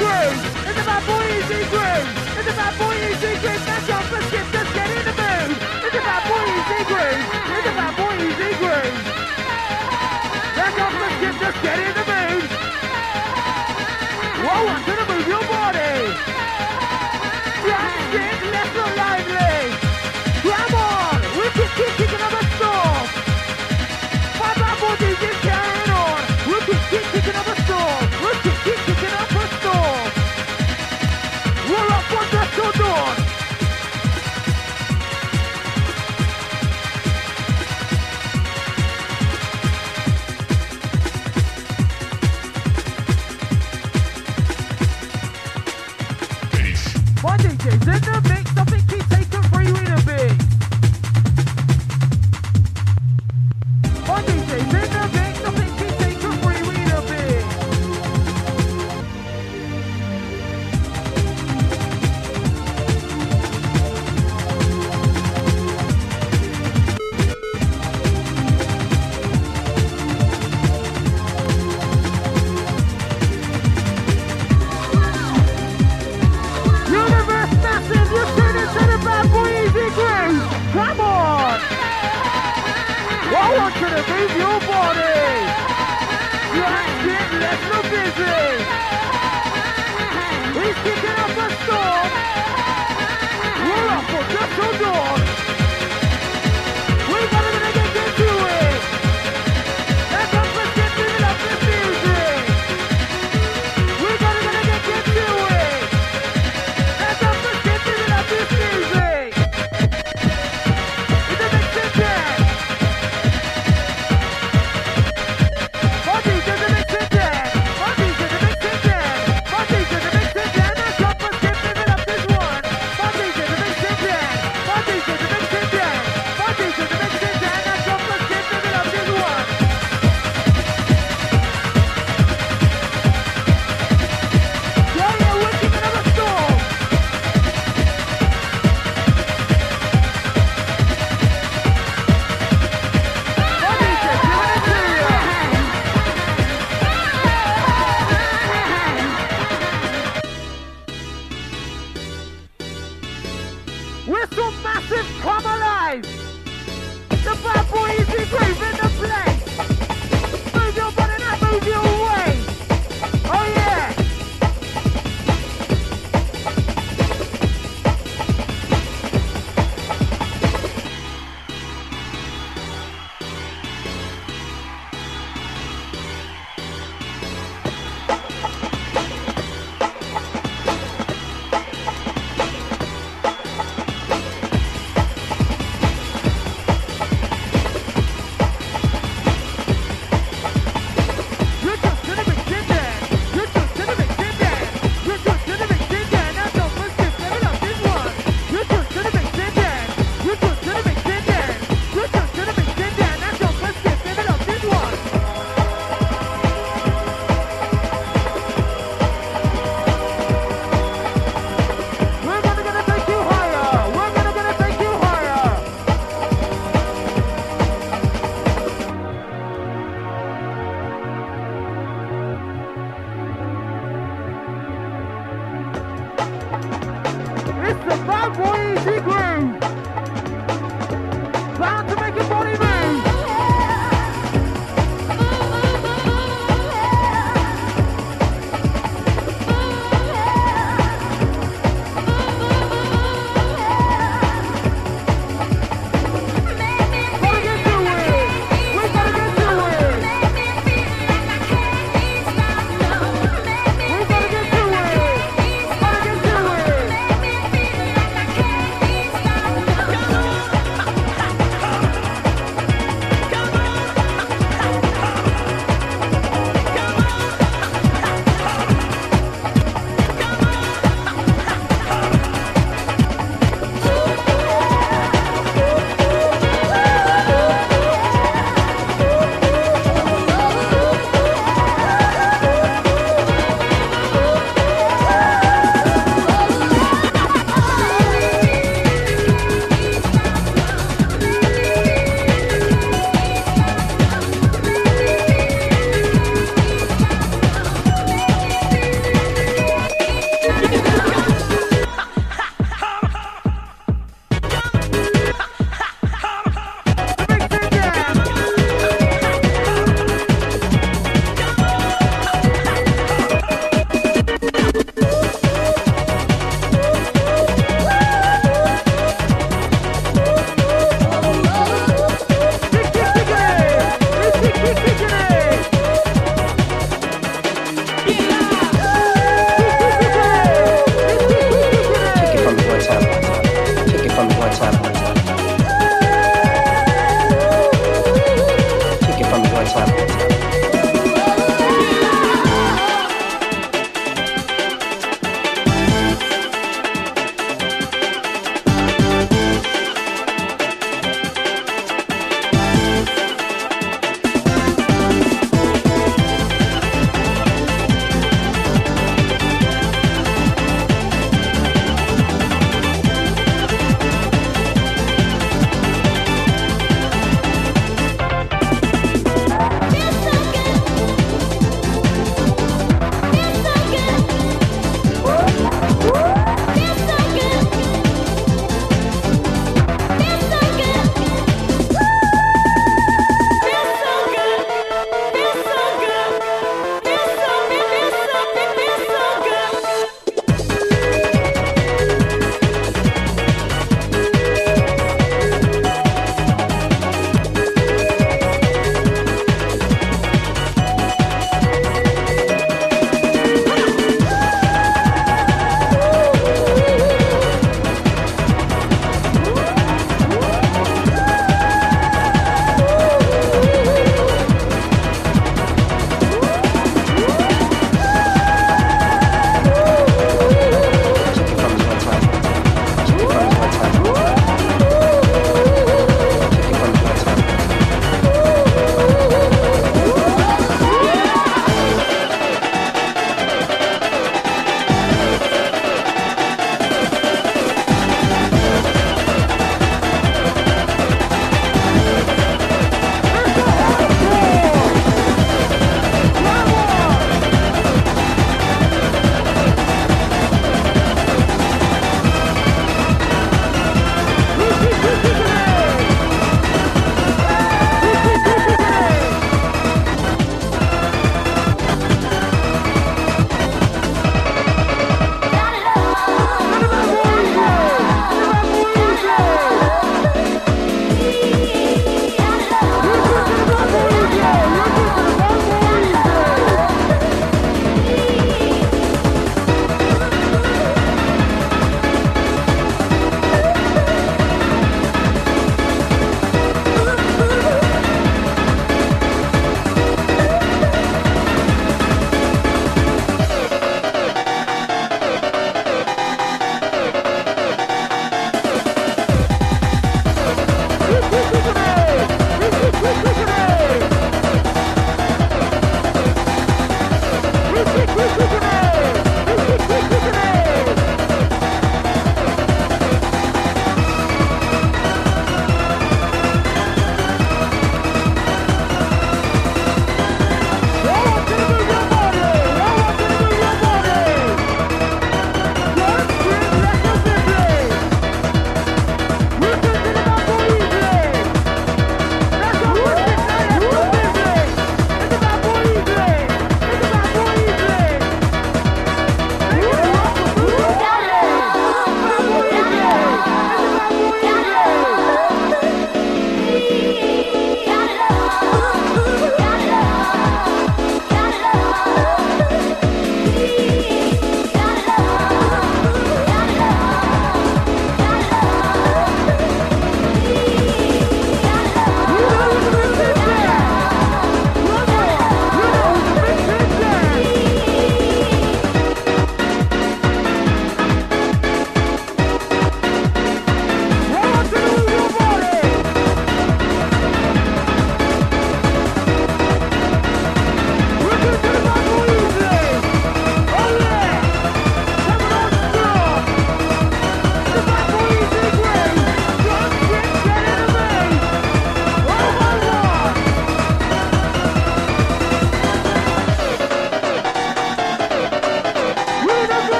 groove. It's a bad boy easy groove. It's a bad boy easy groove. Now jump and skip, just get in the mood. It's a bad boy easy groove. It's a bad boy easy groove. Now jump and skip, just get in the mood. Whoa, I'm gonna move your body. Just get left and lively. Come on, we can keep kicking up a storm. My bad boy DJ's carrying on. We can keep kicking up a storm. We can keep kicking up a storm. We're up on the till dawn. My DJ's in the mix, I think he's taking free with a bit. My DJ's in the mix, I think he's taking free with a bit. Universe massive, you turn into the bad boy easy groove. Come on! I want you to move your body. Just get left so busy. He's kicking up a storm. We're up for just till dawn. We're gonna get into it. Let's up and get moving up this music. We're gonna get into it. Let's up and get moving up this music. It's a mix and dance. My DJ's a mix and dance. My DJ's a mix and dance. My DJ's a mix and dance. Let's up and get moving up this one. My DJ's a mix and dance. My DJ's a mix and dance. My DJ's a mix and dance. Let's up and get moving up this one. Yeah, we're kicking up a storm. My DJ's giving it to you. We're so massive, come alive! The bad boy easy groove in the place! Move your body now, move your waist! Oh yeah! You're just gonna mix in there! You're just gonna mix in there! You're just gonna mix in there! Now don't push this, level up this one! You're just gonna mix in there! You're just gonna mix in there! You're just gonna mix in there! Now don't push this, level up this one! We're gonna take you higher! We're gonna take you higher! It's the bad boy easy groove! Bound to make your body move! Gotta get to it! We gotta get to it! We gotta get to it! Gotta get to it!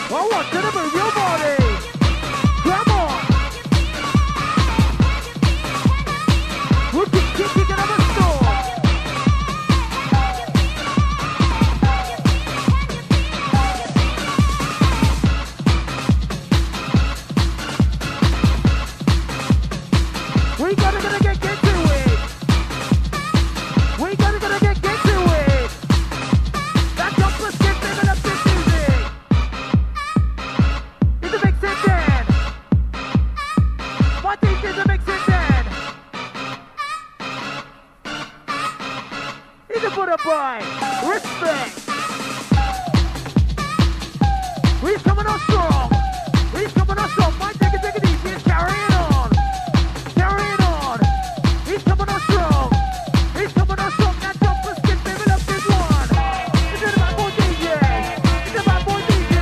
I want you to move your body. Come on. We'll keep kicking up a storm. We gotta get to it. We gotta get to it. That jumper skip, baby, up this music. It's a mix it then. My DJ's a mix it then. It's a Buddha boy. Respect. He's coming on strong. He's coming on strong. My take it easy. He's carrying on. Carrying on. He's coming on strong. He's coming on strong. That jumper skip, baby, up this one. It's a bad boy DJ. It's a bad boy DJ.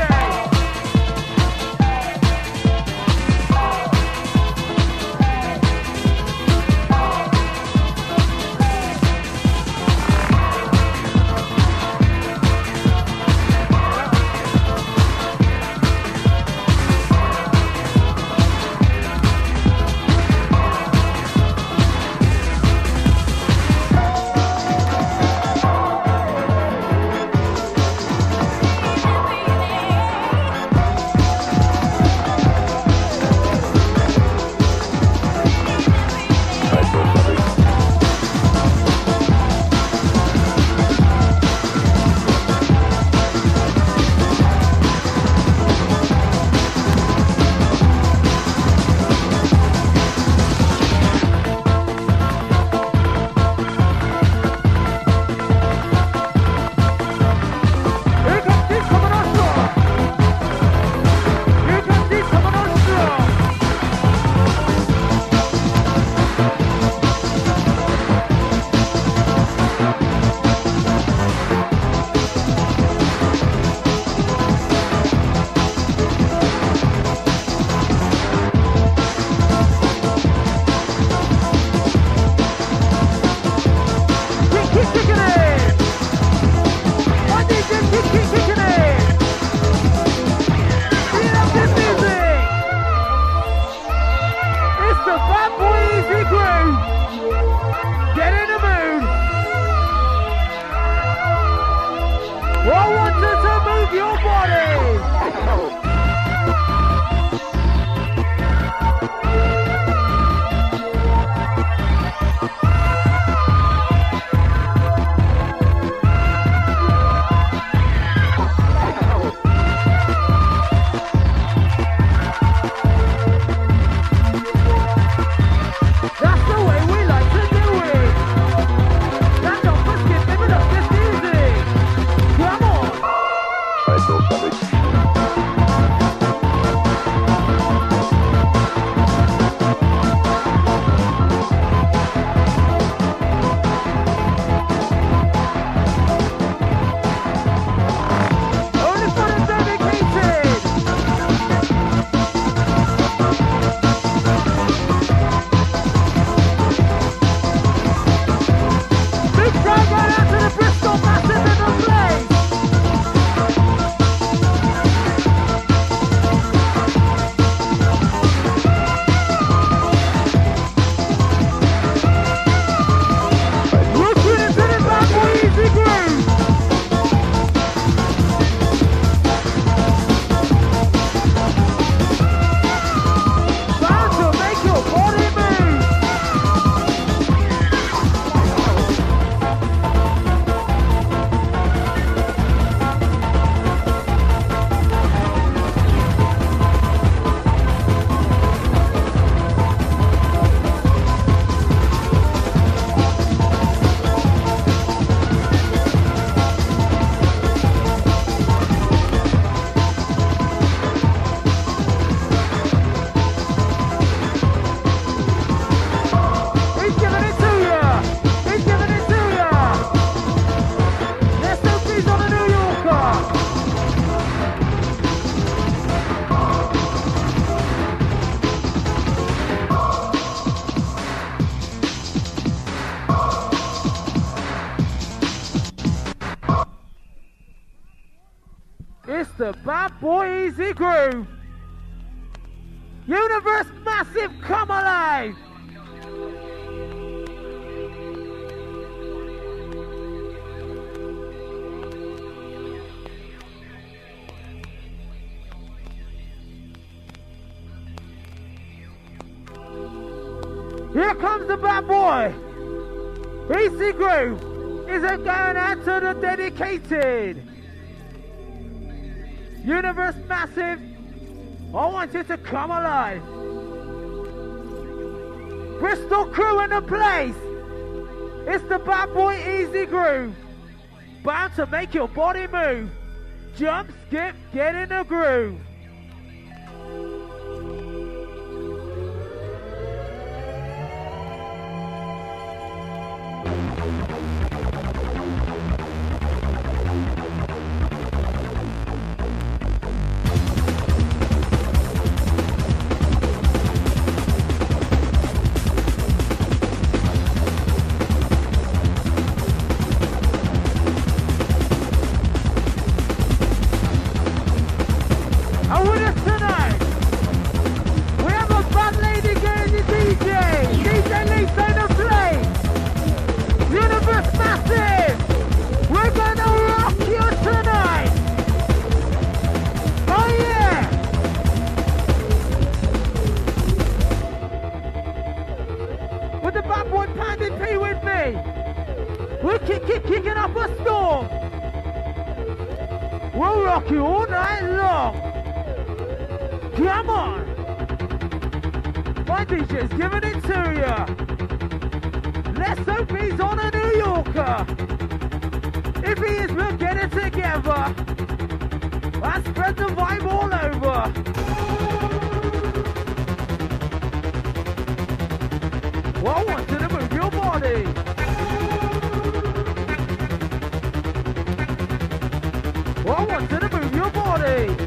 the Bad Boy Easy Groove. Universe Massive, come alive. Here comes the Bad Boy. Easy Groove. Is it going out to the dedicated? Universe Massive, I want you to come alive. Bristol crew in the place. It's the Bad Boy Easy Groove. Bound to make your body move. Jump, skip, get in the groove. Kicking up a storm. We'll rock you all night long. Come on. My DJ's giving it to you. Let's hope he's on a New Yorker. If he is, we'll get it together. And spread the vibe all over. Well, I want you to move your body. I want you to move your body.